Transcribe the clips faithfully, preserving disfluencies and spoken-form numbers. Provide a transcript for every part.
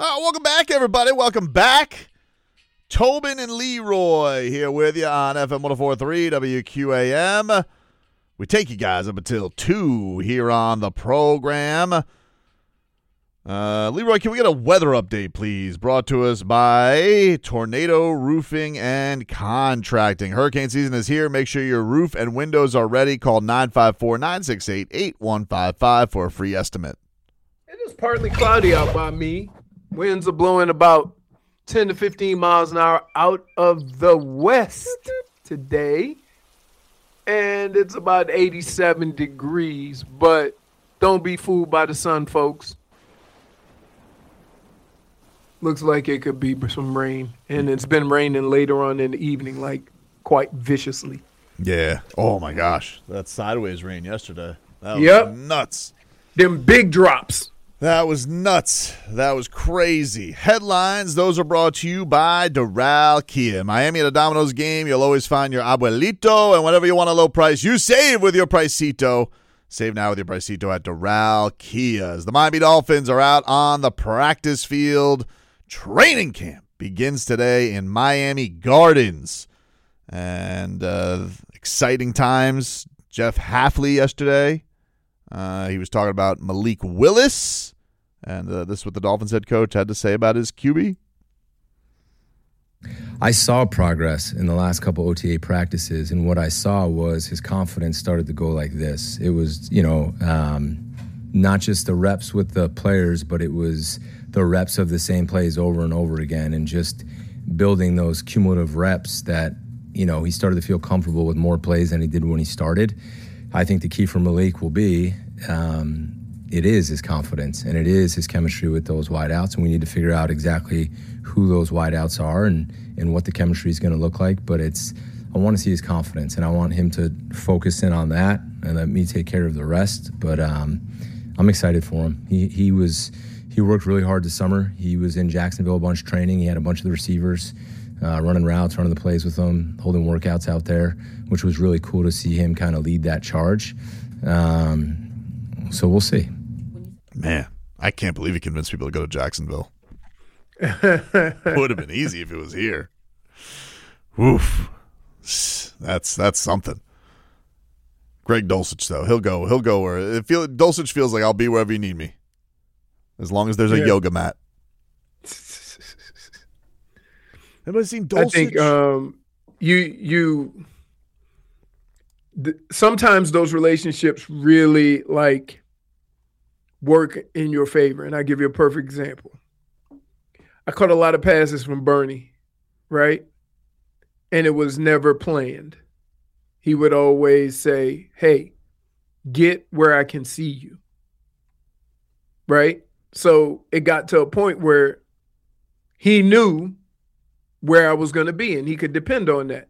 Uh, welcome back, everybody. Welcome back. Tobin and Leroy here with you on F M one oh four point three W Q A M. We take you guys up until two here on the program. Uh, Leroy, can we get a weather update, please? Brought to us by Tornado Roofing and Contracting. Hurricane season is here. Make sure your roof and windows are ready. Call nine five four, nine six eight, eight one five five for a free estimate. It is partly cloudy out by me. Winds are blowing about ten to fifteen miles an hour out of the west today. And it's about eighty-seven degrees. But don't be fooled by the sun, folks. Looks like it could be some rain. And it's been raining later on in the evening, like quite viciously. Yeah. Oh, my gosh. That sideways rain yesterday. That was yep. nuts. Them big drops. That was nuts. That was crazy. Headlines, those are brought to you by Doral Kia. Miami at a Domino's game, you'll always find your abuelito, and whenever you want a low price, you save with your Pricito. Save now with your Pricito at Doral Kia. As the Miami Dolphins are out on the practice field, training camp begins today in Miami Gardens. And uh, exciting times. Jeff Hafley yesterday. Uh, he was talking about Malik Willis, and uh, this is what the Dolphins head coach had to say about his Q B. I saw progress in the last couple O T A practices, and what I saw was his confidence started to go like this. It was, you know, um, not just the reps with the players, but it was the reps of the same plays over and over again, and just building those cumulative reps that, you know, he started to feel comfortable with more plays than he did when he started. I think the key for Malik will be um, it is his confidence, and it is his chemistry with those wideouts, and we need to figure out exactly who those wideouts are and, and what the chemistry is going to look like. But it's I want to see his confidence, and I want him to focus in on that and let me take care of the rest. But um, I'm excited for him. He he was he worked really hard this summer. He was in Jacksonville a bunch training. He had a bunch of the receivers Uh, running routes, running the plays with them, holding workouts out there, which was really cool to see him kind of lead that charge. Um, so we'll see. Man, I can't believe he convinced people to go to Jacksonville. It would have been easy if it was here. Oof. That's that's something. Greg Dulcich, though, he'll go. He'll go where it feel. Dulcich feels like I'll be wherever you need me, as long as there's a yeah. yoga mat. Anybody seen Dulcich? I think um, you you th- sometimes those relationships really like work in your favor, and I'll give you a perfect example. I caught a lot of passes from Bernie, right? And it was never planned. He would always say, "Hey, get where I can see you." Right? So it got to a point where he knew where I was going to be, and he could depend on that.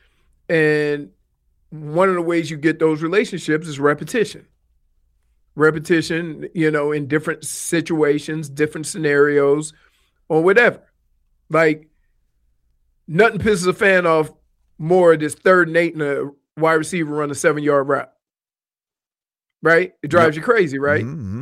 And one of the ways you get those relationships is repetition. Repetition, you know, in different situations, different scenarios, or whatever. Like, nothing pisses a fan off more of this third and eight and a wide receiver run a seven-yard route. Right? It drives yep. you crazy, right? Mm-hmm.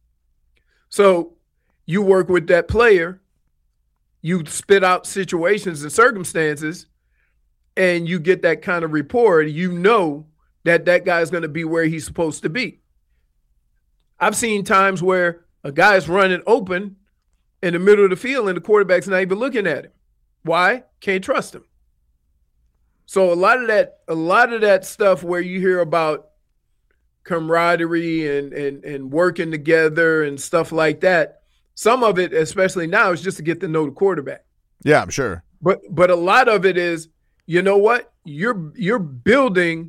So you work with that player, you spit out situations and circumstances, and you get that kind of rapport. You know that that guy's going to be where he's supposed to be. I've seen times where a guy's running open in the middle of the field and the quarterback's not even looking at him. Why? Can't trust him. So a lot of that, a lot of that stuff where you hear about camaraderie and and and working together and stuff like that, some of it, especially now, is just to get to know the quarterback. Yeah, I'm sure. But but a lot of it is, you know what? You're you're building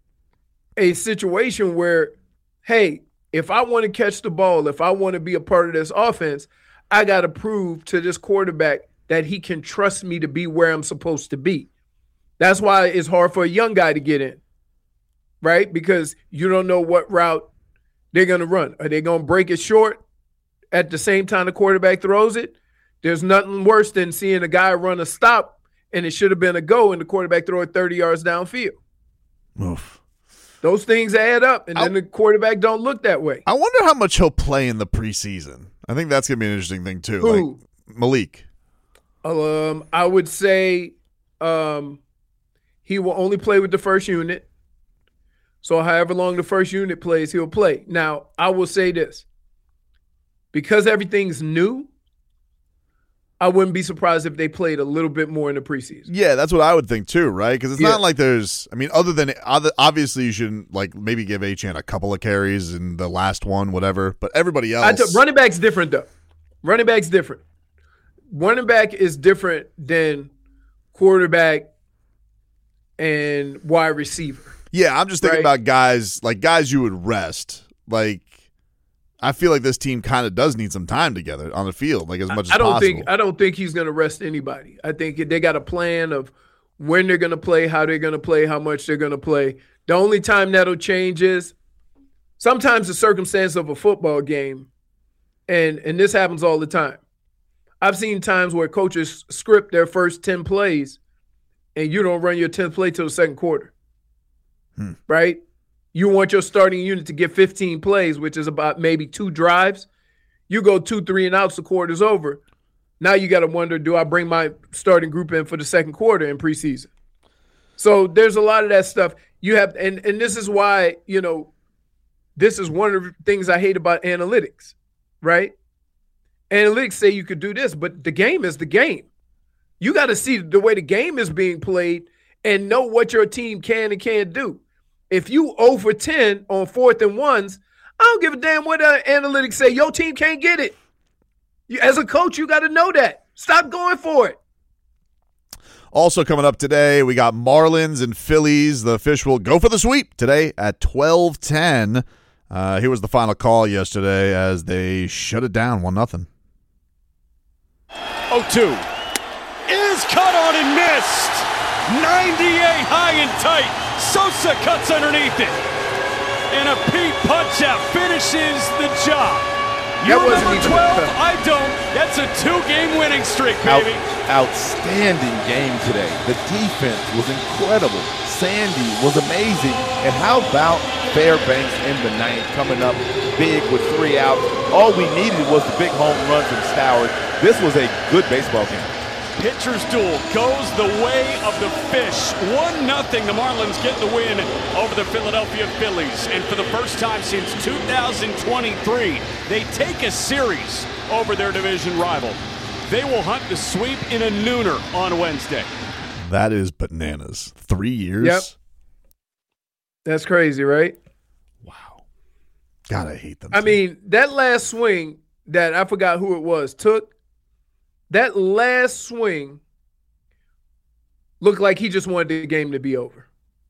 a situation where, hey, if I want to catch the ball, if I want to be a part of this offense, I got to prove to this quarterback that he can trust me to be where I'm supposed to be. That's why it's hard for a young guy to get in, right? Because you don't know what route they're going to run. Are they going to break it short at the same time the quarterback throws it? There's nothing worse than seeing a guy run a stop and it should have been a go and the quarterback throw it thirty yards downfield. Oof. Those things add up, and then I, the quarterback don't look that way. I wonder how much he'll play in the preseason. I think that's going to be an interesting thing, too. Who? Like Malik. Um, I would say um, he will only play with the first unit. So however long the first unit plays, he'll play. Now, I will say this. Because everything's new, I wouldn't be surprised if they played a little bit more in the preseason. Yeah, that's what I would think too, right? Because it's yeah. not like there's, I mean, other than, other, obviously you shouldn't, like, maybe give Achane a couple of carries in the last one, whatever, but everybody else. I t- running back's different, though. Running back's different. Running back is different than quarterback and wide receiver. Yeah, I'm just thinking right? about guys, like guys you would rest. Like, I feel like this team kind of does need some time together on the field, like as much as I don't possible. think I don't think he's going to rest anybody. I think they got a plan of when they're going to play, how they're going to play, how much they're going to play. The only time that'll change is sometimes the circumstance of a football game, and and this happens all the time. I've seen times where coaches script their first ten plays, and you don't run your tenth play till the second quarter, hmm. right? You want your starting unit to get fifteen plays, which is about maybe two drives. You go two, three, and outs, the quarter's over. Now you got to wonder, do I bring my starting group in for the second quarter in preseason? So there's a lot of that stuff. You have, and, and this is why, you know, this is one of the things I hate about analytics, right? Analytics say you could do this, but the game is the game. You got to see the way the game is being played and know what your team can and can't do. If you zero for ten on fourth and ones, I don't give a damn what uh, analytics say. Your team can't get it. You, as a coach, you got to know that. Stop going for it. Also coming up today, we got Marlins and Phillies. The Fish will go for the sweep today at twelve ten. Uh, here was the final call yesterday as they shut it down one nothing. oh two is cut on and missed. ninety-eight high and tight. Sosa cuts underneath it. And a Pete punch-out finishes the job. You that remember twelve? I don't. That's a two-game winning streak, baby. Out, outstanding game today. The defense was incredible. Sandy was amazing. And how about Fairbanks in the ninth coming up big with three outs? All we needed was the big home run from Stowers. This was a good baseball game. Pitcher's duel goes the way of the Fish. one nothing, the Marlins get the win over the Philadelphia Phillies. And for the first time since two thousand twenty-three, they take a series over their division rival. They will hunt the sweep in a nooner on Wednesday. That is bananas. Three years? Yep. That's crazy, right? Wow. God, I hate them. I mean, that last swing that I forgot who it was took, that last swing looked like he just wanted the game to be over.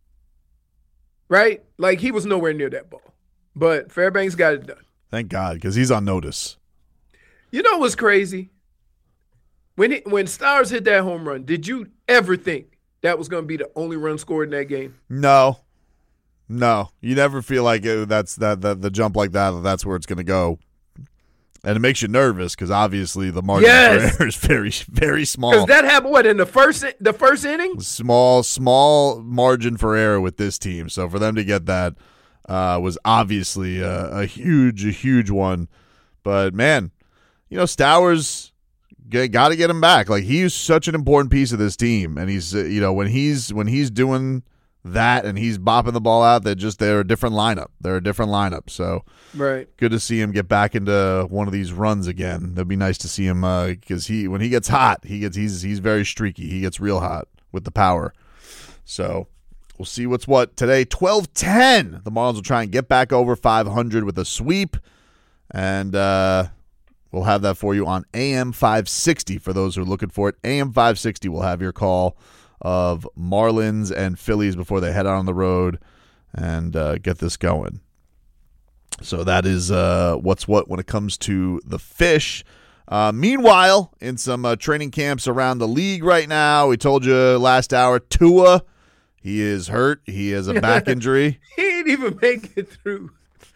Right? Like he was nowhere near that ball. But Fairbanks got it done. Thank God, because he's on notice. You know what's crazy? When it, when Stowers hit that home run, did you ever think that was going to be the only run scored in that game? No. No. You never feel like it, that's that, that the jump like that, that's where it's going to go. And it makes you nervous because obviously the margin yes. for error is very, very small. Because that happened what in the first the first inning? Small, small margin for error with this team. So for them to get that uh, was obviously a, a huge, a huge one. But man, you know Stowers got to get him back. Like he's such an important piece of this team, and he's uh, you know when he's when he's doing that and he's bopping the ball out, they're just they're a different lineup. They're a different lineup. So right, good to see him get back into one of these runs again. That'd be nice to see him because uh, he when he gets hot, he gets he's he's very streaky. He gets real hot with the power. So we'll see what's what today. twelve ten. The Marlins will try and get back over five hundred with a sweep, and uh, we'll have that for you on A M five sixty for those who are looking for it. A M five sixty will have your call of Marlins and Phillies before they head out on the road and uh, get this going. So that is uh, what's what when it comes to the Fish. Uh, meanwhile, in some uh, training camps around the league right now, we told you last hour, Tua, he is hurt. He has a back injury. He didn't even make it through.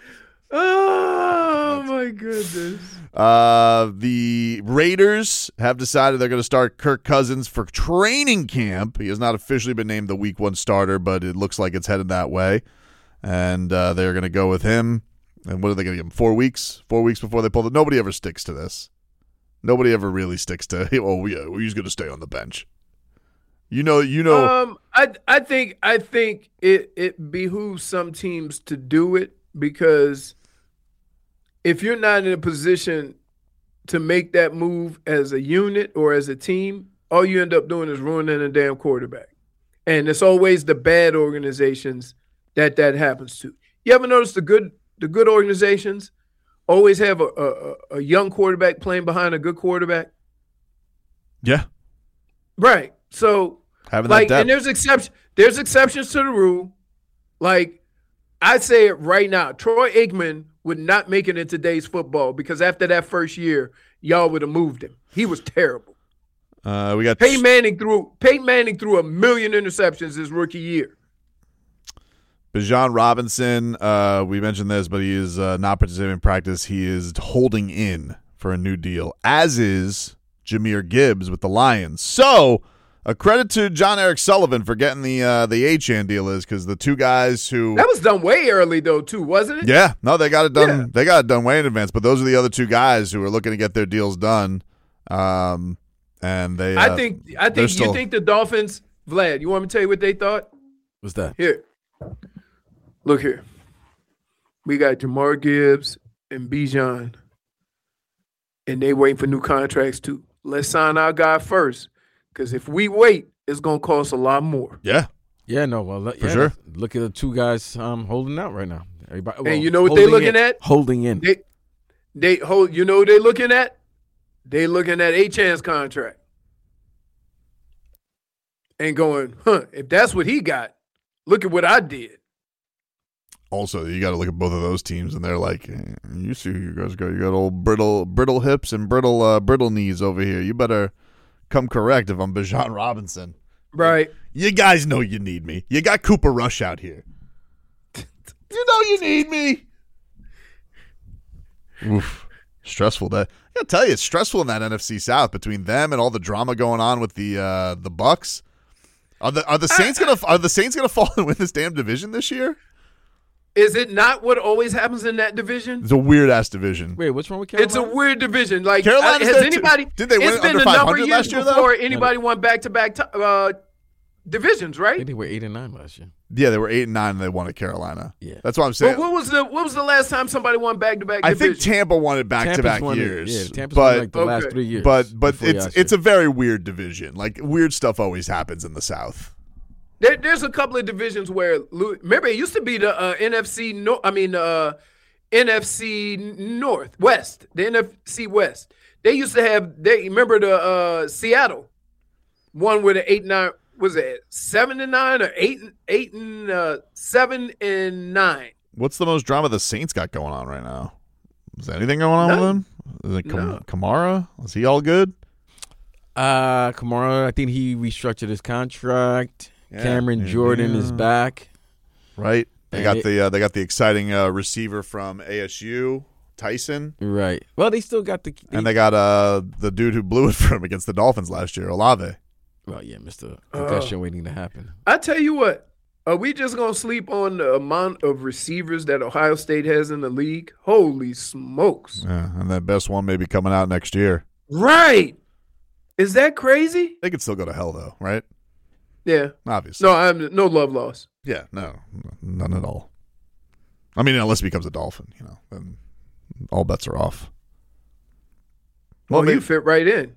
Oh, my goodness. Uh, the Raiders have decided they're going to start Kirk Cousins for training camp. He has not officially been named the week one starter, but it looks like it's headed that way. and uh, they're going to go with him. And what are they going to give him? Four weeks? Four weeks before they pull it? Nobody ever sticks to this. Nobody ever really sticks to, oh, yeah, well, he's going to stay on the bench. You know, you know. Um, I I think I think it it behooves some teams to do it, because if you're not in a position to make that move as a unit or as a team, all you end up doing is ruining a damn quarterback. And it's always the bad organizations that that happens to. You ever notice the good the good organizations always have a, a, a young quarterback playing behind a good quarterback? Yeah. Right. So, Having like, that depth. and there's exception, there's exceptions to the rule. Like, I say it right now, Troy Aikman would not make it in today's football, because after that first year, y'all would have moved him. He was terrible. Uh, we got Peyton Manning threw Peyton Manning threw a million interceptions his rookie year. Bijan Robinson. Uh, we mentioned this, but he is uh, not participating in practice. He is holding in for a new deal, as is Jahmyr Gibbs with the Lions. So, a credit to John Eric Sullivan for getting the uh, the Achane deal, is because the two guys who That was done way early though, too, wasn't it? yeah, no, they got it done. Yeah. They got it done way in advance. But those are the other two guys who are looking to get their deals done. Um, and they, uh, I think I they're think still- you think the Dolphins, Vlad, you want me to tell you what they thought? What's that? Here. Look here. We got Jahmyr Gibbs and Bijan. And they waiting for new contracts too. Let's sign our guy first. Because if we wait, it's going to cost a lot more. yeah, Yeah, no, well, For yeah, sure. Look at the two guys um, holding out right now. Everybody, well, And you know what they holding looking in, at? Holding in. They they hold you know what they looking at? They looking at Achane's contract. And going, huh, if that's what he got, look at what I did. also you got to look at both of those teams, and they're like, eh, you see who you guys got. You got old brittle brittle hips and brittle uh, brittle knees over here. You better come correct if I'm Bijan Robinson. Right. You guys know you need me. You got Cooper Rush out here. You know you need me. Oof. Stressful day. I gotta tell you, it's stressful in that N F C South between them and all the drama going on with the uh, the Bucks. Are the are the Saints gonna are the Saints gonna fall and win this damn division this year? Is it not what always happens in that division? It's a weird ass division. Wait, what's wrong with Carolina? It's a weird division. Like, Carolina's uh, has there too. anybody? Did they win It's been under a number five of hundred years last year, though? before anybody won back to back uh, divisions, I right? think they were eight and nine last year. Yeah, they were eight and nine and they won at Carolina. Yeah. That's what I'm saying. But what was the what was the last time somebody won back to back? I think Tampa won it back to Tampa's back won it- years. Yeah, Tampa's but won like the Okay. last three years. but but before it's Yasser. it's a very weird division. Like weird stuff always happens in the South. There, there's a couple of divisions where remember it used to be the uh, N F C North. I mean uh, N F C North West, the N F C West. They used to have. They remember the uh, Seattle one with the eight nine. Was it seven and nine or eight and eight and uh, seven and nine? What's the most drama the Saints got going on right now? Is there anything going on with None. them? Is it Kam- No. Kamara? Is he all good? Uh, Kamara, I think he restructured his contract. Yeah. Cameron Yeah. Jordan is back. Right. They And got it- the uh, they got the exciting uh, receiver from A S U, Tyson, Right. Well, they still got the. and they got uh the dude who blew it for him against the Dolphins last year, Olave. Well, yeah, Mister Uh, Concussion waiting to happen. I tell you what, are we just gonna sleep on the amount of receivers that Ohio State has in the league? Holy smokes! Yeah, and that best one may be coming out next year. Right? Is that crazy? They could still go to hell though, right? Yeah. Obviously. No, I'm no love loss. Yeah, no, none at all. I mean, unless he becomes a Dolphin, you know, then all bets are off. Well, Well, you maybe- fit right in,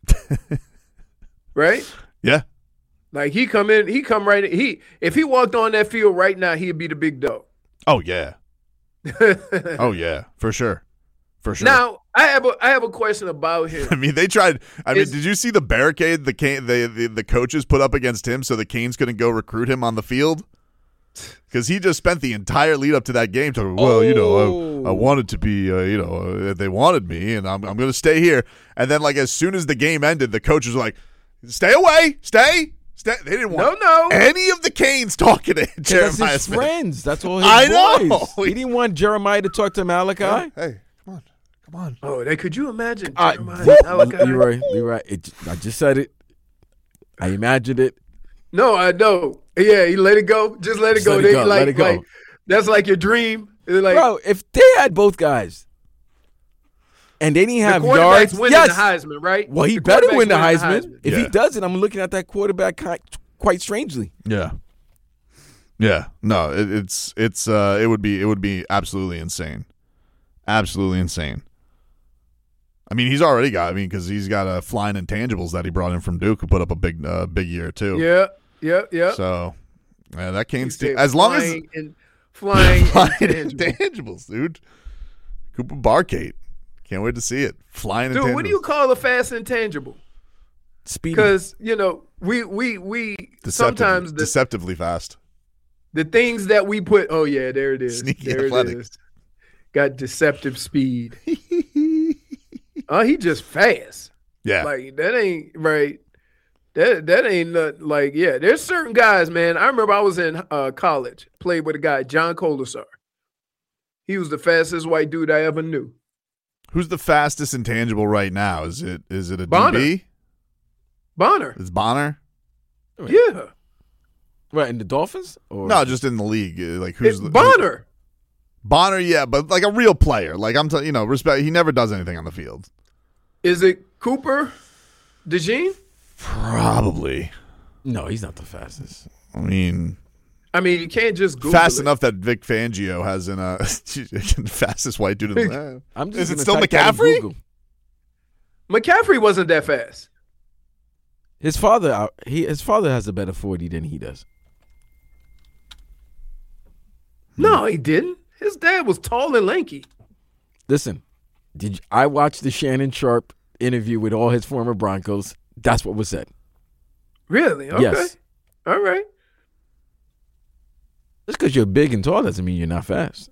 right? Yeah, Like he come in, he come right in. He if he walked on that field right now, he'd be the big dog. oh yeah, oh yeah, for sure, for sure. Now I have a I have a question about I him. mean, they tried. I mean, Is- did you see the barricade the Cane, the, the the coaches put up against him so the Canes couldn't go recruit him on the field? Because he just spent the entire lead up to that game talking, well, you know, I, I Oh. wanted to be, uh, you know, uh, they wanted me, and I'm I'm going to stay here. And then, like, as soon as the game ended, the coaches were like, stay away, stay, stay. They didn't No, want no. any of the Canes talking to That's Jeremiah his Smith. friends. That's all his I know. boys. He didn't want Jeremiah to talk to Malachi. Hey, hey, come on, come on. Oh, they could you imagine? I, Jeremiah Malachi? Leroy, Leroy, it, I just said it. I imagined it. No, I know. Yeah, he let it go. Just let it Just go. let it They go, like let it go. like That's like your dream. It's like, Bro, if they had both guys and they didn't the have quarterback's yards, winning yes. the Heisman, right? Well, he The better quarterback's win the winning Heisman. If Yeah. he doesn't, I'm looking at that quarterback ki- quite strangely. Yeah. Yeah. No, it, it's it's uh it would be it would be absolutely insane. Absolutely insane. I mean, he's already got I mean cuz he's got uh, flying intangibles that he brought in from Duke who put up a big uh, big year too. Yeah, yeah, yeah. So, yeah, that Kane He State said as long as flying and flying, flying intangible. intangibles, dude. Cooper Barkate. Can't wait to see it. Flying Dude, intangibles. what do you call a fast intangible? Speedy. Because you know, we we we Deceptively, sometimes the deceptively fast. the things that we put. Oh yeah, there it is. Sneaky there athletic. it is. Got deceptive speed. Oh, he just fast. Yeah. Like that ain't right. That that ain't not, like yeah. There's certain guys, man. I remember I was in uh, college, played with a guy, John Colasar. He was the fastest white dude I ever knew. Who's the fastest intangible right now? Is it is it a Bonner. D B? Bonner. Is Bonner? Yeah. What, in the Dolphins? Or No, just in the league. uh, Like who's It's the Bonner. Bonner, yeah, but like a real player. Like I'm, t- you know, respect. He never does anything on the field. Is it Cooper DeJean? Probably. No, he's not the fastest. I mean, I mean, you can't just Google fast it. enough that Vic Fangio has in a fastest white dude in the. I'm just Is it gonna still type that in McCaffrey? Google. McCaffrey wasn't that fast. His father, uh, he his father has a better forty than he does. No, he didn't. His dad was tall and lanky. Listen, did you, I watched the Shannon Sharp interview with all his former Broncos? That's what was said. Really? Okay. Yes. All right. Just because you're big and tall doesn't mean you're not fast.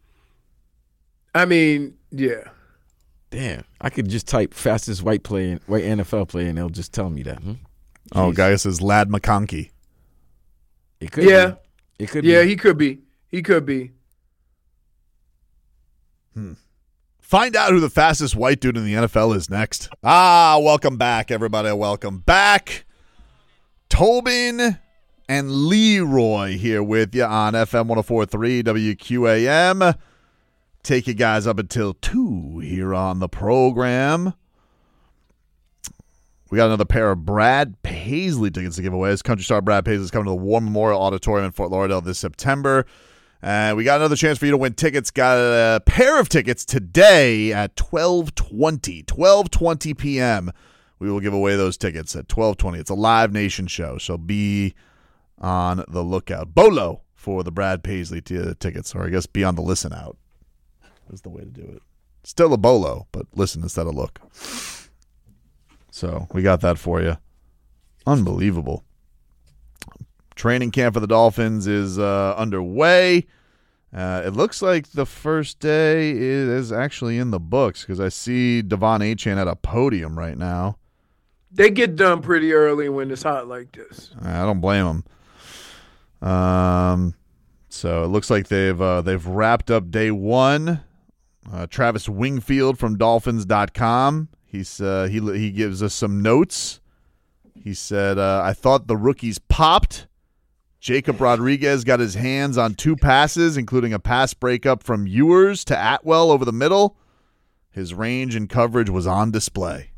I mean, yeah. Damn, I could just type fastest white player, white N F L player, and they'll just tell me that. Hmm? Oh, Jeez. guy says Lad McConkey. It could Yeah. be. It could Yeah, be. he could be. He could be. Find out who the fastest white dude in the N F L is next. Ah, welcome back, everybody. Welcome back. Tobin and Leroy here with you on F M one oh four point three W Q A M. Take you guys up until two here on the program. We got another pair of Brad Paisley tickets to give away. As Country Star Brad Paisley is coming to the War Memorial Auditorium in Fort Lauderdale this September. And we got another chance for you to win tickets. Got a pair of tickets today at twelve twenty, twelve twenty p.m. We will give away those tickets at twelve twenty. It's a Live Nation show, so be on the lookout. Bolo for the Brad Paisley t- tickets, or I guess be on the listen out is the way to do it. Still a bolo, but listen instead of look. So we got that for you. Unbelievable. Training camp for the Dolphins is uh, underway. Uh, it looks like the first day is actually in the books because I see Devon Achane at a podium right now. They get done pretty early when it's hot like this. I don't blame them. Um, so it looks like they've uh, they've wrapped up day one. Uh, Travis Wingfield from Dolphins dot com. He's uh, he he gives us some notes. He said, uh, "I thought the rookies popped. Jacob Rodriguez got his hands on two passes, including a pass breakup from Ewers to Atwell over the middle. His range and coverage was on display."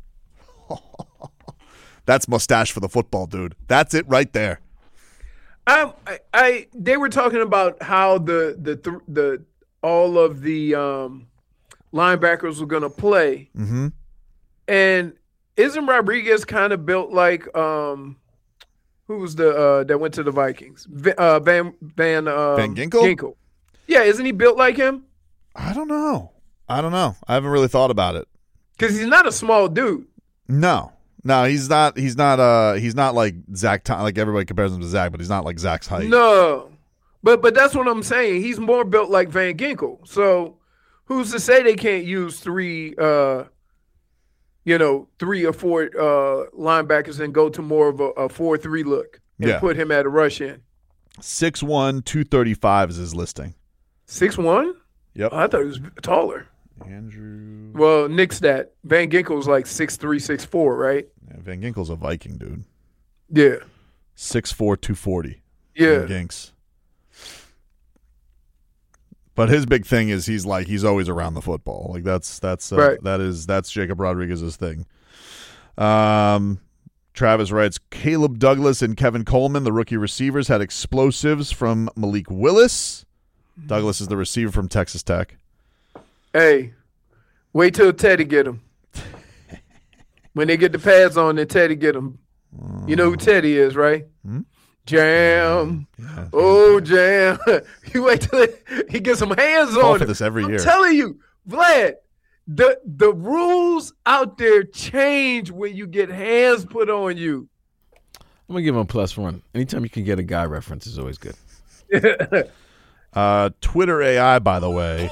That's mustache for the football, dude. That's it right there. I, I, I they were talking about how the the th- the all of the um, linebackers were going to play, Mm-hmm. and isn't Rodriguez kind of built like um, who was the uh, that went to the Vikings? V- uh, Van Van um, Van Ginkel? Ginkel. Yeah, isn't he built like him? I don't know. I don't know. I haven't really thought about it. Because he's not a small dude. No. No, he's not. He's not. Uh, he's not like Zach. Tom, like everybody compares him to Zach, but he's not like Zach's height. No, but but that's what I'm saying. He's more built like Van Ginkel. So who's to say they can't use three, uh, you know, three or four uh, linebackers and go to more of a, a four three look and Yeah. put him at a rush in? six one, two thirty-five is his listing. Six one? Yep. I thought he was taller. Andrew. Well, Nick's that. Van Ginkel's like six three, six four, right? Yeah, Van Ginkel's a Viking, dude. Yeah. six four, two forty. Yeah. Van Ginks. But his big thing is he's like he's always around the football. Like that's that's uh, Right. that is that's Jacob Rodriguez's thing. Um, Travis writes, Caleb Douglas and Kevin Coleman, the rookie receivers, had explosives from Malik Willis. Douglas is the receiver from Texas Tech. Hey, wait till Teddy get him. When they get the pads on, then Teddy get him. You know who Teddy is, right? Hmm? Jam. Yeah. Oh, Jam. You wait till he gets some hands Call on for it. this every I'm year. telling you, Vlad, the the rules out there change when you get hands put on you. I'm going to give him a plus one. Anytime you can get a guy reference is always good. Uh, Twitter A I, by the way,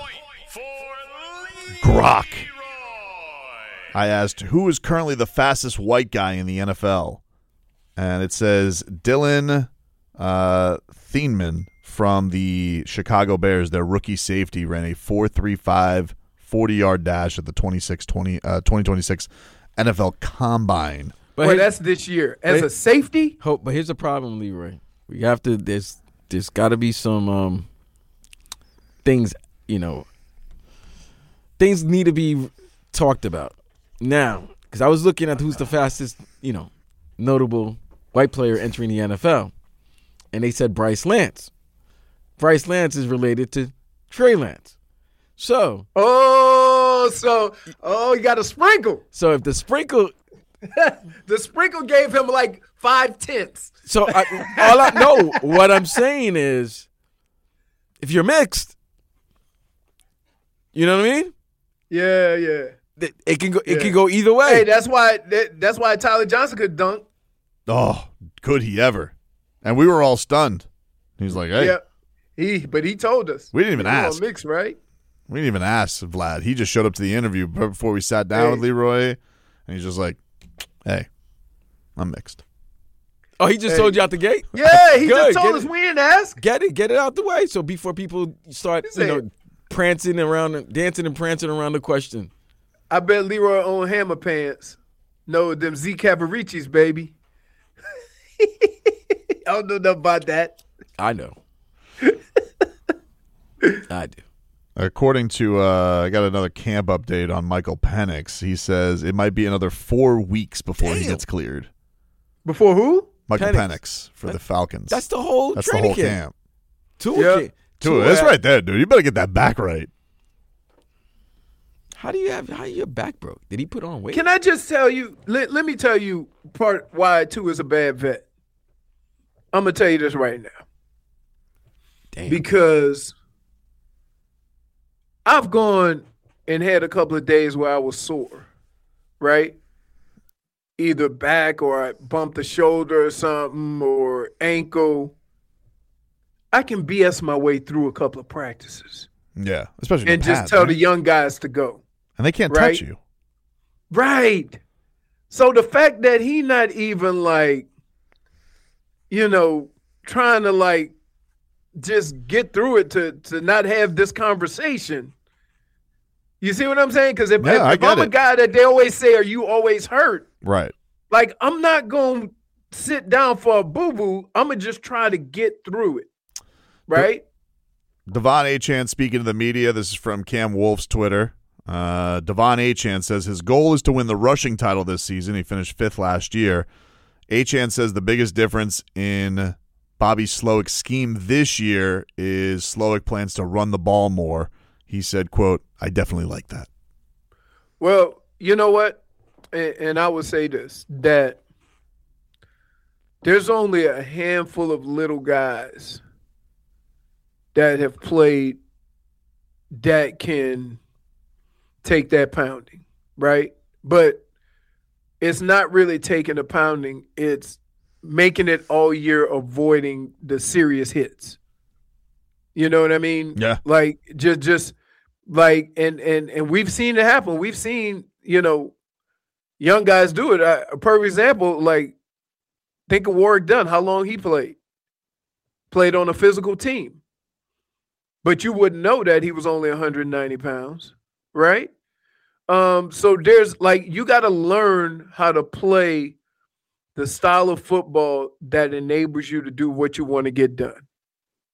Grok. I asked, who is currently the fastest white guy in the N F L? And it says Dylan uh, Thieneman from the Chicago Bears, their rookie safety, ran a four three five forty-yard dash at the twenty-six twenty, uh, twenty twenty-six N F L Combine. But Well, here- that's this year. As Wait. a safety, Hope, but here's the problem, Leroy. We have to. There's there's got to be some um, things. You know, things need to be talked about now. Because I was looking at who's the fastest, you know, notable white player entering the N F L, and they said Bryce Lance. Bryce Lance is related to Trey Lance. So, oh, so oh, you got a sprinkle. so if the sprinkle, The sprinkle gave him like five tenths. so I, all I know, what I'm saying is, if you're mixed, you know what I mean? Yeah, yeah. It, it can go. It Yeah. can go either way. Hey, that's why that, that's why Tyler Johnson could dunk. Oh, could he ever? And we were all stunned. He's like, hey, Yeah, he but he told us. We didn't even He was ask. on Mix, right? we didn't even ask Vlad. He just showed up to the interview before we sat down Hey. with Leroy, and he's just like, hey, I'm mixed. oh, he just Hey. told you out the gate. Yeah, he Good, just told get us it. we didn't ask. Get it, get it out the way, so before people start, He you said- know, prancing around, dancing and prancing around the question. I bet Leroy own hammer pants. No, them Z Caparicis, baby. I don't know nothing about that. I know. I do. According to, uh, I got another camp update on Michael Penix. He says it might be another four weeks before he Damn. gets cleared. Before who? Michael Penix. Penix, for the Falcons. That's the whole That's the training whole camp. camp. Two, Yeah. camp. Dude, Two, that's uh, right there, dude. You better get that back right. How do you have? How your back broke? Did he put on weight? Can I just tell you? Let, let me tell you part why two is a bad vet. I'm gonna tell you this right now Damn. because I've gone and had a couple of days where I was sore, right? Either back or I bumped the shoulder or something or ankle. I can B S my way through a couple of practices Yeah, especially and the just pads, tell right? the young guys to go. and they can't right? touch you. Right. So the fact that he not even like, you know, trying to like just get through it to to not have this conversation. You see what I'm saying? Because if, Yeah, if, I if get I'm a it. guy that they always say, "Are you always hurt?" Right. Like I'm not gonna sit down for a boo boo. I'm gonna just try to get through it. Right. Devon Achan speaking to the media. This is from Cam Wolf's Twitter. Uh, Devon Achan says his goal is to win the rushing title this season. He finished fifth last year. Achan says the biggest difference in Bobby Slowick's scheme this year is Slowick plans to run the ball more. He said, quote, I definitely like that. Well, you know what? And, and I would say this, that there's only a handful of little guys that have played that can take that pounding, right? But it's not really taking the pounding. It's making it all year, avoiding the serious hits. You know what I mean? Yeah. Like just, just like, and and and we've seen it happen. We've seen, you know, young guys do it. Uh, a perfect example, like think of Warwick Dunn. How long he played? Played on a physical team, but you wouldn't know that he was only one hundred ninety pounds, right? Um, so there's like you got to learn how to play the style of football that enables you to do what you want to get done.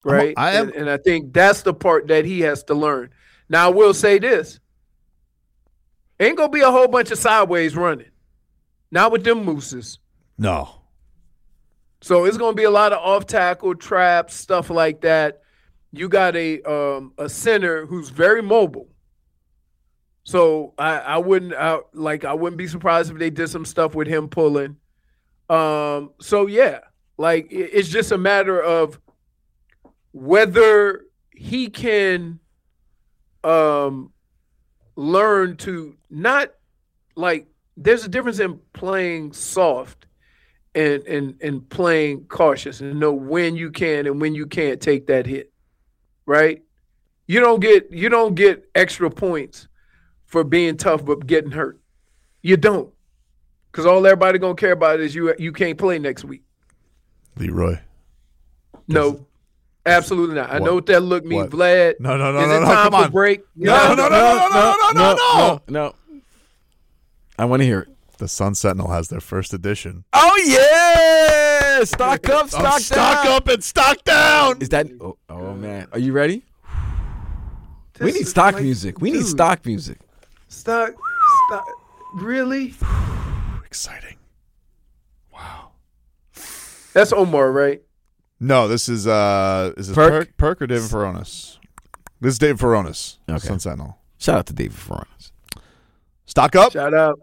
right? I am, and, and I think that's the part that he has to learn. Now, I will say this. Ain't going to be a whole bunch of sideways running. Not with them mooses. no. So it's going to be a lot of off-tackle traps, stuff like that. You got a um, a center who's very mobile. So I, I wouldn't I, like I wouldn't be surprised if they did some stuff with him pulling. Um, so yeah, like it, it's just a matter of whether he can um, learn to not like. There's a difference in playing soft and and and playing cautious and know when you can and when you can't take that hit. Right? You don't get you don't get extra points for being tough but getting hurt. You don't. Because all everybody gonna care about is you you can't play next week. Leroy. No. Absolutely not. I What? know what that look means, What? Vlad. No, no, no, is no, it no, time come for on. break? No, no, no, no, no, no, no, no, no. no. I want to hear it. The Sun Sentinel has their first edition. Oh yeah! Stock up, stock Oh, down. stock up and stock down. Is that? Oh, oh man, are you ready? This We need is stock like- music. We need dude, stock music. Stock stock really? Exciting. Wow. That's Omar, right? No, this is uh, is this Perk? Perk, Perk or David Furones? This is David Furones. Okay. Sun Sentinel. Shout out to David Furones. Stock up. Shout out.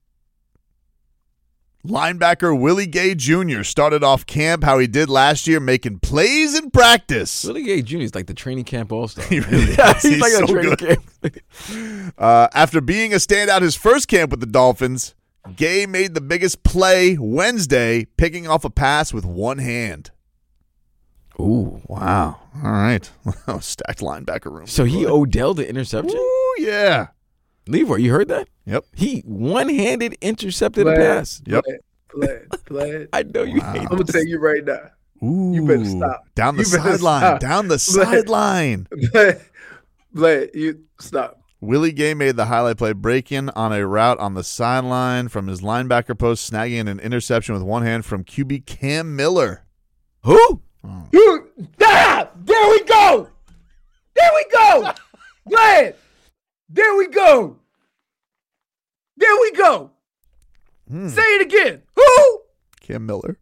Linebacker Willie Gay Junior started off camp how he did last year, making plays in practice. Willie Gay Junior is like the training camp all star. He really is. He's, He's like so a training good. camp. Uh, after being a standout his first camp with the Dolphins, Gay made the biggest play Wednesday, picking off a pass with one hand. Ooh, Wow. All right. Stacked linebacker room. so he Odell'd the interception. Ooh, yeah. Leroy, you heard that? Yep. He one-handed intercepted a Vlad, pass. Yep. Vlad, Vlad, Vlad. I know you Wow. hate I'm gonna this. tell you right now. Ooh. You better stop. Down the You better sideline. stop. Down the Vlad. sideline. Vlad, Vlad, you stop. Willie Gay made the highlight play, breaking on a route on the sideline from his linebacker post, snagging an interception with one hand from Q B Cam Miller. Who? You, ah, there we go. There we go. Vlad, there we go. There we go. Hmm. Say it again. Who? Cam Miller.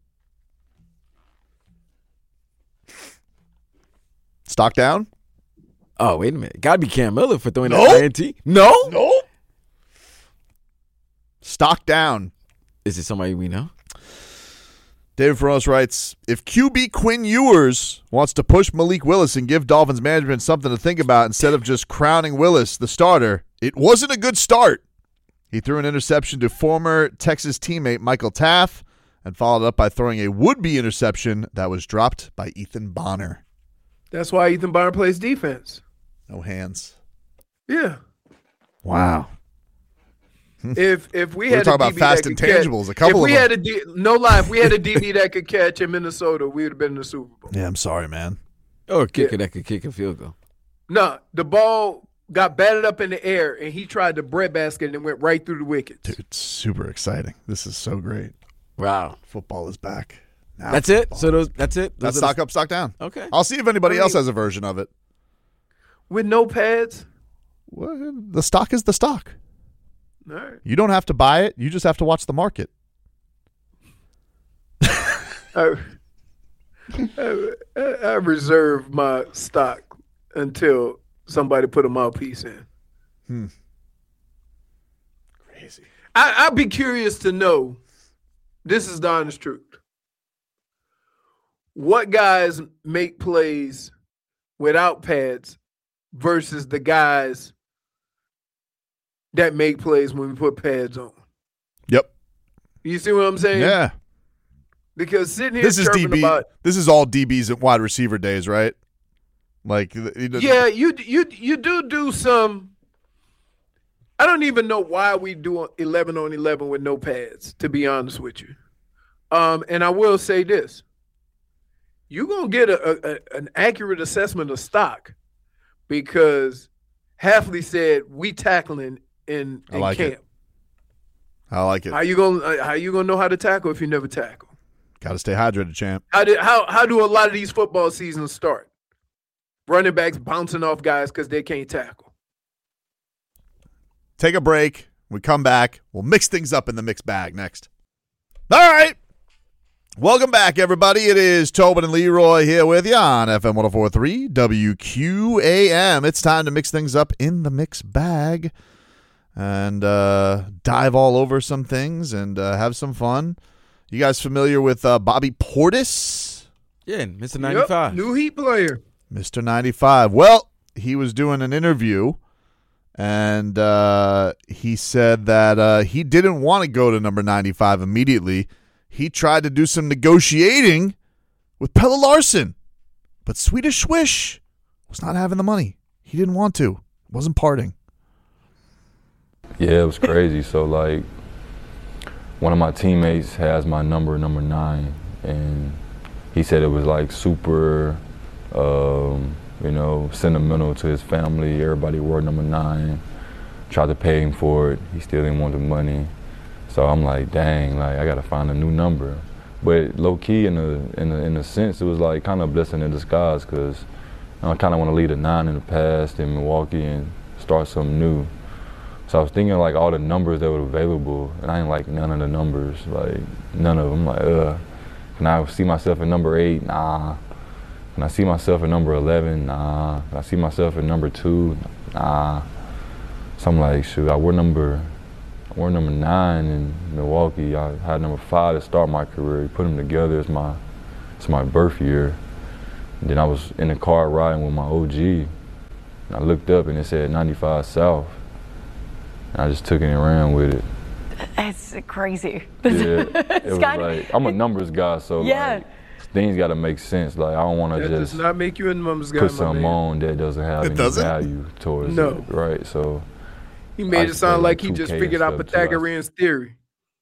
Stock down? Oh, wait a minute. Got to be Cam Miller for throwing Nope. that I N T. No? Nope. Stock down. Is it somebody we know? David Furones writes, if Q B Quinn Ewers wants to push Malik Willis and give Dolphins management something to think about instead of just crowning Willis the starter, it wasn't a good start. He threw an interception to former Texas teammate Michael Taff and followed up by throwing a would-be interception that was dropped by Ethan Bonner. That's why Ethan Bonner plays defense. No hands. Yeah. Wow. If if we We're had talking a about D B fast that could intangibles, catch, a couple if we of had a D, no lie, if we had a D B that could catch in Minnesota, we would have been in the Super Bowl. Yeah, I'm sorry, man. Or a kicker that could kick a field goal. No, the ball got batted up in the air, and he tried the breadbasket and it went right through the wickets. Dude, it's super exciting. This is so great. Wow. Football is back. Now That's it? football. So those that's it? Those That's are the- stock up, stock down. Okay. I'll see if anybody I mean- else has a version of it. With no pads? Well, the stock is the stock. All right. You don't have to buy it. You just have to watch the market. I, I, I reserve my stock until somebody put a mouthpiece in. Hmm. Crazy. I, I'd be curious to know, this is the honest truth, what guys make plays without pads versus the guys that make plays when we put pads on. Yep. You see what I'm saying? Yeah. Because sitting here This is chirping D B. about, This is all D Bs and wide receiver days, right? Like, you know, yeah, you you you do do some. I don't even know why we do eleven on eleven with no pads, to be honest with you. Um, and I will say this: you're gonna get a, a an accurate assessment of stock because Hafley said we tackling in, I in like camp. it. I like it. How you gonna how you gonna know how to tackle if you never tackle? Got to stay hydrated, champ. How did how how do a lot of these football seasons start? running backs bouncing off guys because they can't tackle. Take a break. We come back. We'll mix things up in the mixed bag next. All right. Welcome back, everybody. It is Tobin and Leroy here with you on F M one oh four point three W Q A M. It's time to mix things up in the mixed bag and uh, dive all over some things and uh, have some fun. You guys familiar with uh, Bobby Portis? Yeah, Mister ninety-five. Yep, new Heat player. Mister ninety-five. Well, he was doing an interview, and uh, he said that uh, he didn't want to go to number ninety-five immediately. He tried to do some negotiating with Pelle Larsson, but Swedish Swish was not having the money. He didn't want to. Wasn't parting. Yeah, it was crazy. So, like, one of my teammates has my number, number nine, and he said it was, like, super, um, you know, sentimental to his family. Everybody wore number nine. Tried to pay him for it. He still didn't want the money. So I'm like, dang, like I gotta find a new number. But low key, in a in a, in a sense, it was like kind of a blessing in disguise because I kind of want to leave a nine in the past in Milwaukee and start something new. So I was thinking like all the numbers that were available, and I didn't like none of the numbers, like none of them. Like, uh, can I see myself at number eight? Nah. Can I see myself at number eleven? Nah. Can I see myself at number two? Nah. So I'm like, shoot, I wore number. I wore number nine in Milwaukee. I had number five to start my career. Put them together as my, it's my birth year. And then I was in the car riding with my O G. And I looked up and it said ninety-five South. And I just took it and ran with it. That's crazy. Yeah, it was like, I'm a numbers guy, so yeah. like, things got to make sense. Like, I don't want to That just does not make you a numbers guy, put my something man. on that doesn't have It any doesn't? value towards No. it, right? So He made I it said, sound like he two just K figured out and stuff, too. Pythagorean's theory.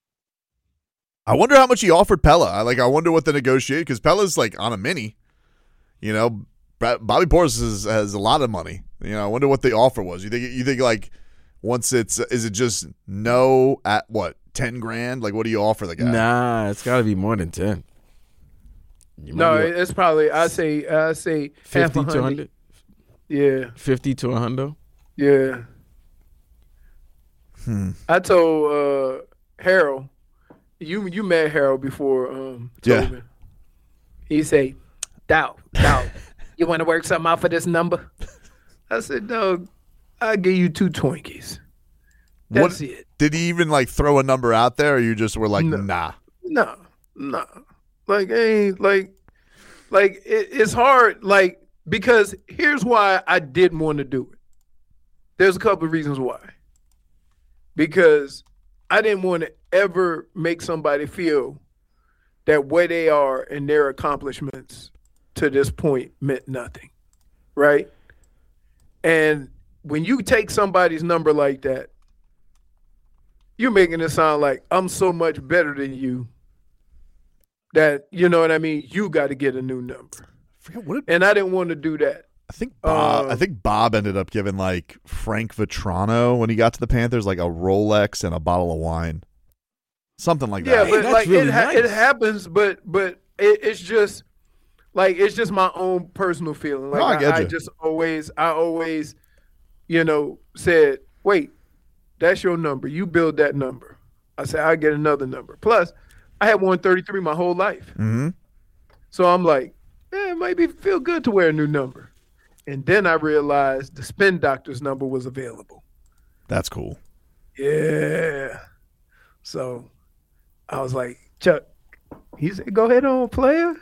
I wonder how much he offered Pella. I like. I wonder what the negotiate because Pella's like on a mini. You know, Bobby Portis is, has a lot of money. You know, I wonder what the offer was. You think? You think like once it's is it just no at what ten grand? Like what do you offer the guy? Nah, it's got to be more than ten. You No, might be it's probably I say I say half fifty a to hundred. one hundred. Yeah, fifty to one hundred. yeah. Hmm. I told uh, Harold, you you met Harold before, um, Yeah. Tobin. He say, "Doubt, doubt. You want to work something out for this number?" I said, "Dog, I'll give you two Twinkies. That's What- it." Did he even like throw a number out there, or you just were like, No. nah? No, no. Like, ain't like, like it, it's hard. Like because here's why I didn't want to do it. There's a couple of reasons why. Because I didn't want to ever make somebody feel that where they are and their accomplishments to this point meant nothing, right? And when you take somebody's number like that, you're making it sound like I'm so much better than you that, you know what I mean, you got to get a new number. I forget what it, And I didn't want to do that. I think Bob. Uh, I think Bob ended up giving like Frank Vetrano when he got to the Panthers like a Rolex and a bottle of wine, something like Yeah, that. but that's like really it, ha- nice. it happens, but but it, it's just like it's just my own personal feeling. Like No, I get I, you. just always, I always, you know, said, wait, that's your number. You build that number. I said I get another number. Plus, I had one thirty-three my whole life, Mm-hmm. so I'm like, eh, it might be feel good to wear a new number. And then I realized the Spin Doctor's number was available. That's cool. Yeah. So I was like, Chuck, he said, go ahead on, player.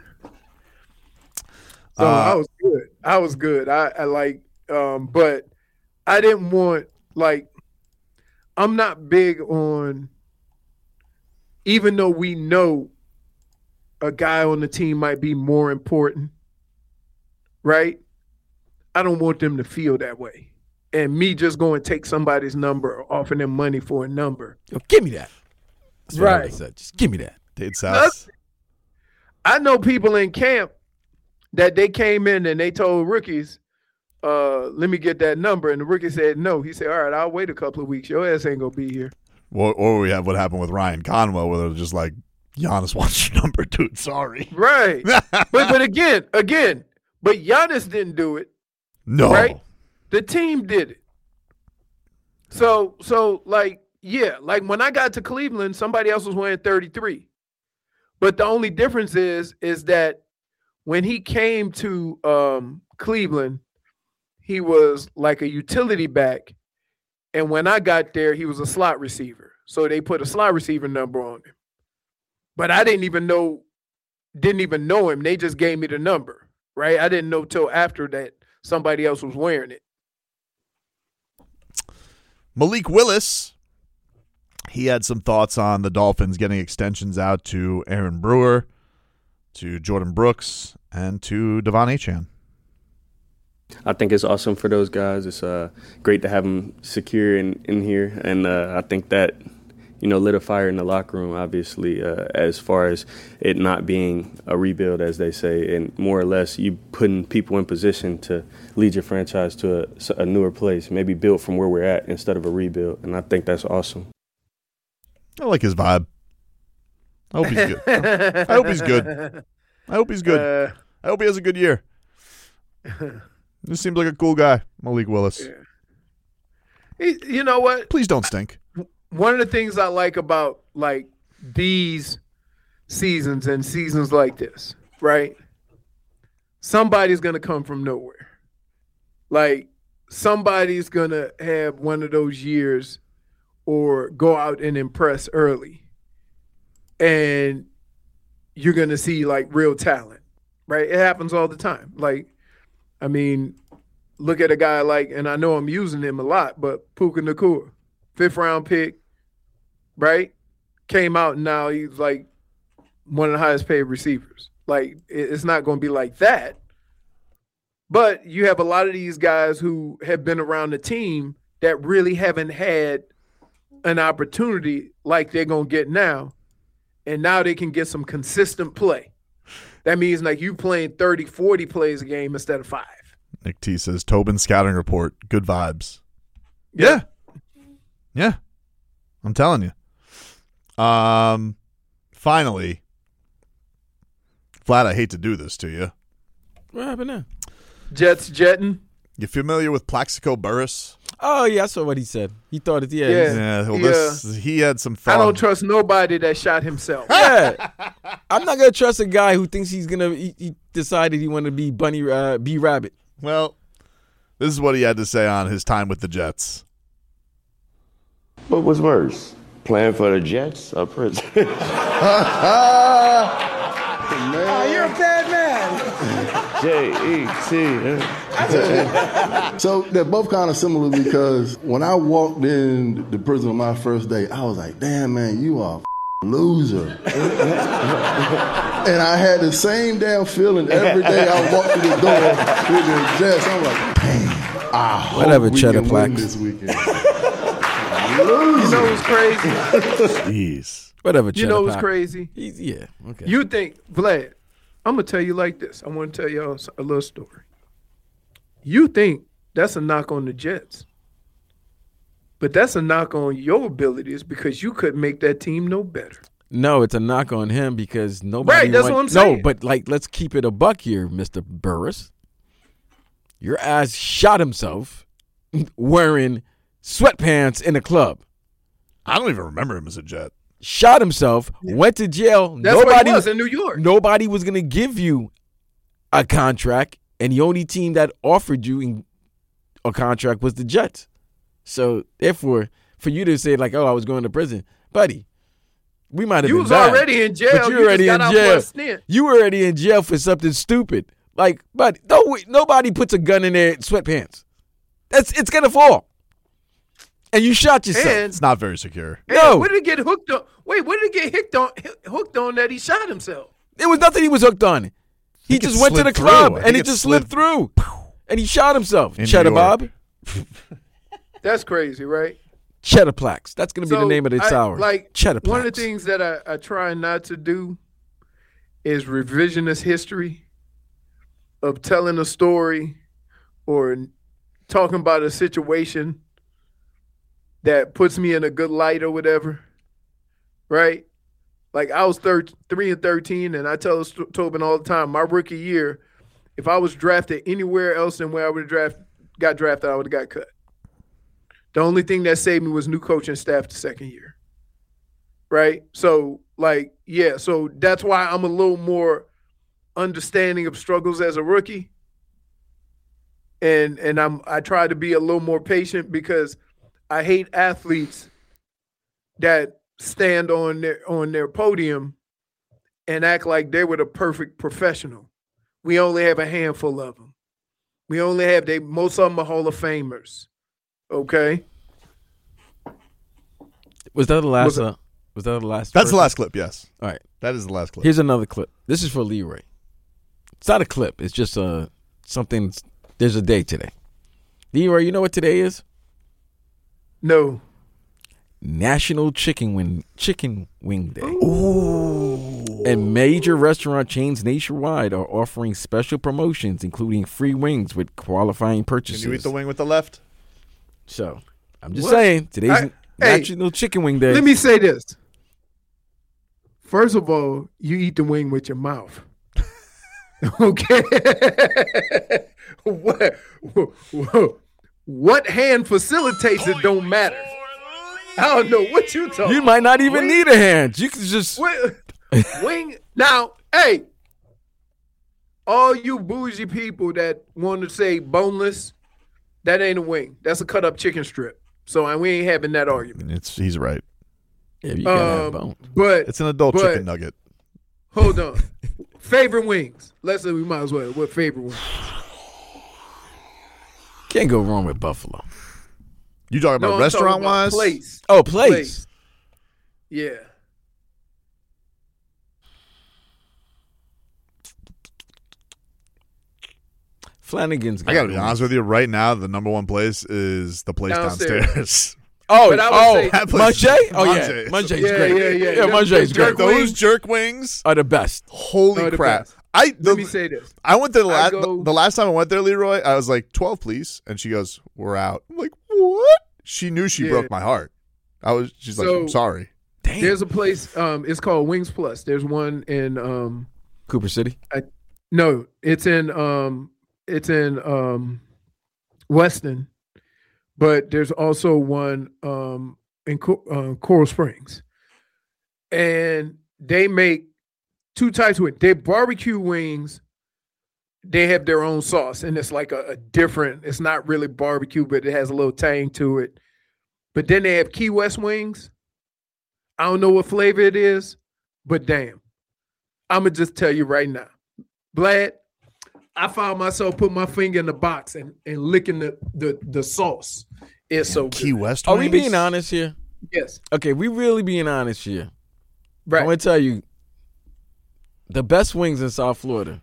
So Uh, I was good. I was good. I, I like, um, but I didn't want, like, I'm not big on, even though we know a guy on the team might be more important, right? I don't want them to feel that way. And me just go and take somebody's number or offer them money for a number. Yo, give me that. That's what I Right. would've said. Just give me that. Dade South. I know people in camp that they came in and they told rookies, uh, let me get that number. And the rookie said no. He said, all right, I'll wait a couple of weeks. Your ass ain't going to be here. Or, or we have what happened with Ryan Conwell, where it was just like, Giannis wants your number, dude. Sorry. Right. but but again, again, but Giannis didn't do it. No. Right? The team did it. So, so like, yeah, like when I got to Cleveland, somebody else was wearing thirty-three. But the only difference is, is that when he came to um, Cleveland, he was like a utility back. And when I got there, he was a slot receiver. So they put a slot receiver number on him. But I didn't even know, didn't even know him. They just gave me the number, right? I didn't know till after that somebody else was wearing it. Malik Willis, he had some thoughts on the Dolphins getting extensions out to Aaron Brewer, to Jordan Brooks, and to Devon Achane. I think it's awesome for those guys. It's uh, great to have them secure in, in here. And uh, I think that, you know, lit a fire in the locker room, obviously, uh, as far as it not being a rebuild, as they say, and more or less you putting people in position to lead your franchise to a, a newer place, maybe build from where we're at instead of a rebuild. And I think that's awesome. I like his vibe. I hope he's good. I hope he's good. I hope he's good. Uh, I hope he has a good year. This seems like a cool guy, Malik Willis. Yeah. He, you know what? Please don't stink. One of the things I like about like these seasons and seasons like this, right? Somebody's going to come from nowhere. Like somebody's going to have one of those years or go out and impress early. And you're going to see like real talent, right? It happens all the time. Like, I mean, look at a guy like, and I know I'm using him a lot, but Puka Nacua, fifth round pick, right? Came out and now he's like one of the highest paid receivers. Like, it's not going to be like that. But you have a lot of these guys who have been around the team that really haven't had an opportunity like they're going to get now. And now they can get some consistent play. That means like you playing thirty, forty plays a game instead of five. Nick T says, Tobin scouting report, good vibes. Yeah. Yeah. I'm telling you. Um, finally, Vlad, I hate to do this to you. What happened now? Jets jetting. You familiar with Plaxico Burress? Oh, yeah, I saw what he said. He thought it, yeah. Yeah. Yeah, well, Yeah. this, he had some thought. I don't trust nobody that shot himself. Yeah. I'm not going to trust a guy who thinks he's going to he, he decided he wanted to be Bunny uh, B Rabbit. Well, this is what he had to say on his time with the Jets. What was worse, playing for the Jets or prison? Oh, you're a bad man. J E T. So they're both kind of similar because when I walked in the prison on my first day, I was like, damn, man, you are a loser. And I had the same damn feeling every day I walked through the door with the Jets. I'm like, damn, I hope Whatever, we Cheddar can win Plax. this weekend. You know what's crazy? Jeez. Whatever, You Cheddar know what's Pie. crazy? He's, yeah, okay. You think, Vlad, I'm going to tell you like this. I want to tell y'all a little story. You think that's a knock on the Jets. But that's a knock on your abilities because you couldn't make that team no better. No, it's a knock on him because nobody. Right, that's want- what I'm saying. No, but like, let's keep it a buck here, Mister Burris. Your ass shot himself wearing sweatpants in a club. I don't even remember him as a Jet. Shot himself, went to jail. That's nobody what he was in New York. Nobody was going to give you a contract, and the only team that offered you a contract was the Jets. So, therefore, for you to say like, "Oh, I was going to prison," buddy, we might have You been was bad, already in jail. but you You already just in got out for jail. a stint. You were already in jail for something stupid. Like, but don't nobody puts a gun in their sweatpants. That's it's gonna fall, and you shot yourself. And, It's not very secure. No. and what did it get hooked on? Wait, what did it get hooked on? Hooked on that he shot himself? There was nothing he was hooked on. He think just it went to the slid through. club I and think it it just slid- slipped through, and he shot himself. In New Cheddar York. Bob, That's crazy, right? Cheddar Plax. That's gonna be the So, name of the I- sour. Like Cheddar Plax. one of the things that I, I try not to do is revisionist history of telling a story or talking about a situation that puts me in a good light or whatever, right? Like I was thir- three and thirteen, and I tell St- Tobin all the time, my rookie year, if I was drafted anywhere else than where I would have draft, got drafted, I would have got cut. The only thing that saved me was new coaching staff the second year. Right? So, like, yeah, so that's why I'm a little more understanding of struggles as a rookie. And and I'm I try to be a little more patient because I hate athletes that stand on their on their podium and act like they were the perfect professional. We only have a handful of them. We only have they most of them are Hall of Famers. Okay. Was that the last? Was, uh, was that the last? That's person? the last clip. Yes. All right. That is the last clip. Here's another clip. This is for Leroy. It's not a clip. It's just uh, something. There's a day today. Leroy, you know what today is? No. National Chicken Wing Chicken Wing Day. Ooh. And major restaurant chains nationwide are offering special promotions, including free wings with qualifying purchases. Can you eat the wing with the left? So, I'm just What? saying, today's I, National hey, Chicken Wing Day. Let me say this. First of all, you eat the wing with your mouth. Okay. what, what hand facilitates it don't matter. I don't know what you talking. You might not even wing, need a hand. You can just wing, wing. Now, hey, all you bougie people that want to say boneless, that ain't a wing. That's a cut up chicken strip. So and we ain't having that argument. It's he's right. Yeah, you gotta um, have bone. But It's an adult but, chicken nugget. Hold on. Favorite wings. Let's say we might as well. What favorite wings? Can't go wrong with Buffalo. You talking about No, I'm restaurant talking about wise? place. Oh, place. Place. Yeah. Flanagan's. I gotta be honest with you. Right now, the number one place is the place Downstairs. downstairs. Oh, But I would oh, say- That place Munche? is- Oh yeah, Munche's. Munche's Yeah, great. yeah, yeah. Yeah, Them- Munche's them great. jerk Those wings jerk wings, Are the best. holy are the crap! best. I the, Let me say this. I went there the I last go- the last time I went there, Leroy. I was like twelve, please, and she goes, "We're out." I'm like, "What?" She knew she Yeah. broke my heart. I was. She's like, So- "I'm sorry." Damn. There's a place. Um, it's called Wings Plus. There's one in. Um, Cooper City. no, it's in. Um, it's in. Um, Weston, but there's also one. Um, in Co- uh, Coral Springs, and they make two types of wings. They barbecue wings. They have their own sauce, and it's like a, a different. It's not really barbecue, but it has a little tang to it. But then they have Key West wings. I don't know what flavor it is, but damn, I'm gonna just tell you right now, Vlad. I found myself putting my finger in the box and, and licking the, the the sauce. It's so Key good. West. Are we wings? being honest here? Yes, Okay, we really being honest here. right. I'm gonna tell you, the best wings in South Florida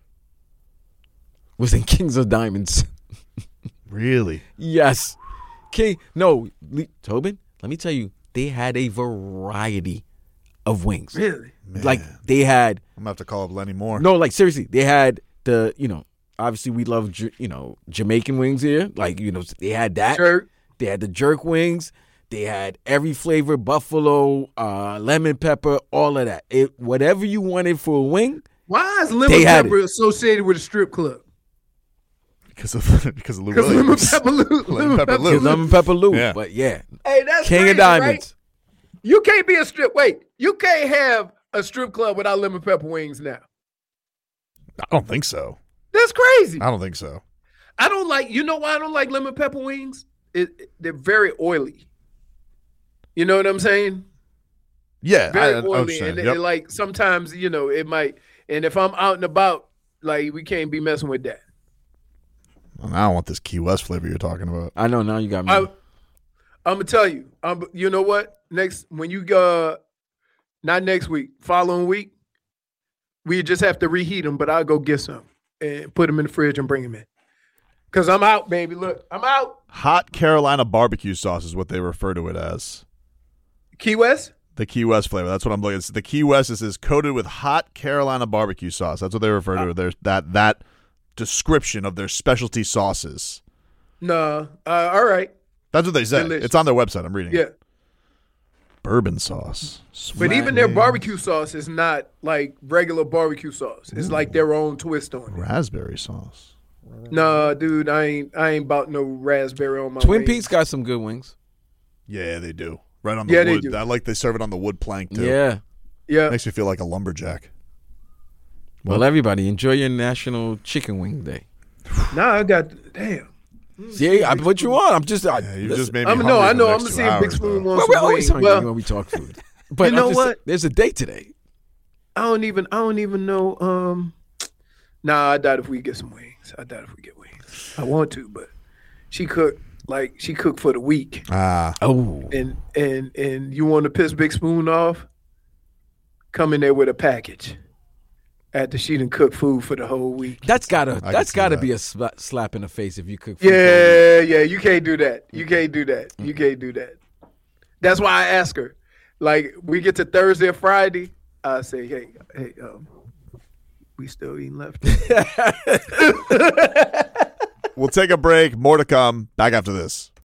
was in Kings of Diamonds. Really? Yes, King. No, Le- Tobin. Let me tell you, they had a variety of wings. Really? Like they had I'm gonna have to call up Lenny Moore. no, like seriously, they had the you know. Obviously, we love J- you know Jamaican wings here. Like you know, they had that. Jerk. They had the jerk wings. They had every flavor: buffalo, uh, lemon pepper, all of that. It whatever you wanted for a wing. Why is lemon They had pepper associated with a strip club? because of because of Lou Because lemon Williams. pepper, Lou, lemon Pepper pepper Lou. It's lemon pepper Lou. Yeah. But yeah, Hey, that's King crazy, of Diamonds. Right? You can't be a strip. Wait, you can't have a strip club without lemon pepper wings now. I don't think so. That's crazy. I don't think so. I don't like. You know why I don't like lemon pepper wings? It, it- they're very oily. You know what I'm saying? Yeah, Very I, I oily, understand. and Yep. it, like sometimes you know it might. And if I'm out and about, like we can't be messing with that. Well, now I want this Key West flavor you're talking about. I know. Now you got me. I, I'm gonna tell you. Um, you know what? Next, when you go, not next week, following week, we just have to reheat them. But I'll go get some and put them in the fridge and bring them in. Cause I'm out, baby. Look, I'm out. Hot Carolina barbecue sauce is what they refer to it as. Key West. The Key West flavor. That's what I'm looking at. The Key West is, is coated with hot Carolina barbecue sauce. That's what they refer to. There's that that description of their specialty sauces. No. Uh, all right. That's what they say. Delicious. It's on their website. I'm reading Yeah. it. bourbon sauce. But even their barbecue sauce is not like regular barbecue sauce. It's Ooh. like their own twist on it. Raspberry sauce. Nah, dude, I ain't I ain't about no raspberry on my Twin wings. Peaks got some good wings. Yeah, they do. Right on the Yeah, wood. they do. I like they serve it on the wood plank too. Yeah. Yeah. Makes me feel like a lumberjack. Well, everybody, enjoy your National Chicken Wing Day. Nah, I got damn. See, I put you on. I'm just. I, Yeah, you listen, just made me I'm hungry no, I for know. the I'm next gonna two see if Big hours, Spoon though. wants well, we're some always wings. hungry Well, when we talk food. But You know I'm just, what? There's a date today. I don't even I don't even know. Um, nah, I doubt if we get some wings. I doubt if we get wings. I want to, but she cooked like she cooked for the week. Ah, Oh, And and and you want to piss Big Spoon off? Come in there with a package. After she done cook food for the whole week. that's gotta. can That's see gotta that. be a sla- slap in the face if you cook. Food for a Yeah, yeah, you can't do that. You can't do that. You can't do that. That's why I ask her. Like we get to Thursday or Friday, I say, hey, hey, um, we still eating left. we'll take a break. More to come. Back after this.